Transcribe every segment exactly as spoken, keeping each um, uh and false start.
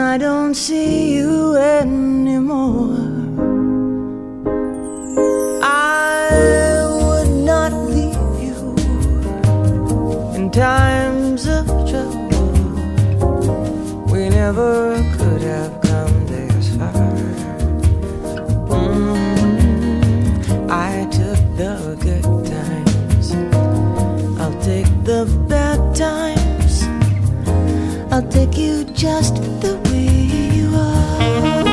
I don't see you anymore. I would not leave you in times of trouble. We never could have come this far. Mm, I took the good times, I'll take the bad times. I'll take you just the way you are.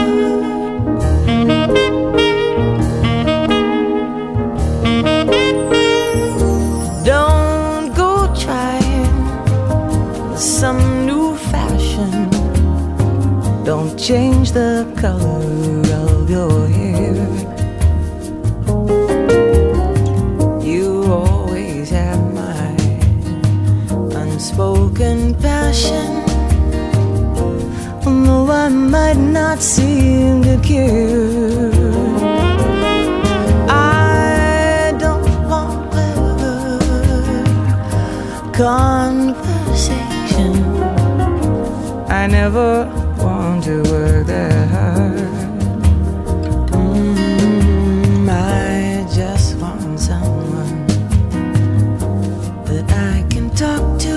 Don't go trying some new fashion. Don't change the color of your hair. You always have my unspoken passion, although I might not seem to care. I don't want clever conversation. I never want to work that hard. Mm, I just want someone that I can talk to.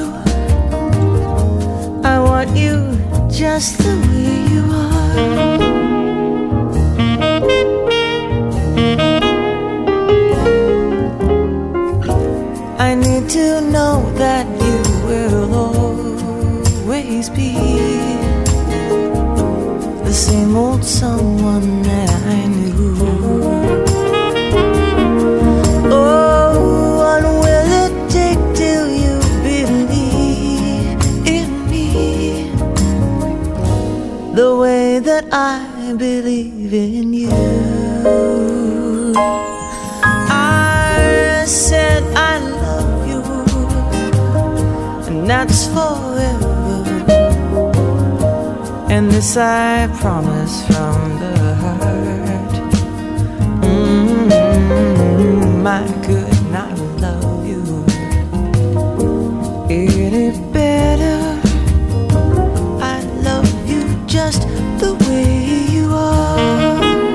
I want you just the way you are. I need to know that you will always be the same old someone that I knew. Oh, what will it take till you believe in me the way that I believe in you? I said I love you, and that's forever, and this I promise from the heart. Mm-hmm. I could not love you any better. I love you just the way you are.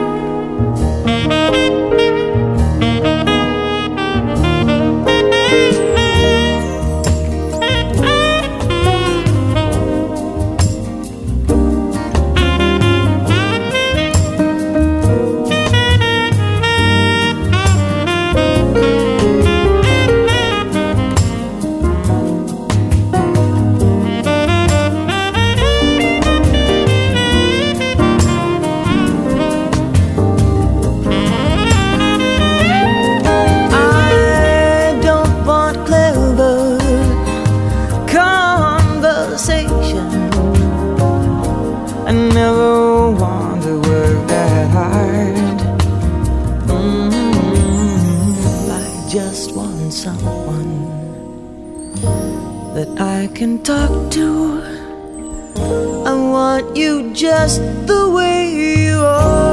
I never want to work that hard. Mm-hmm. I just want someone that I can talk to. I want you just the way you are.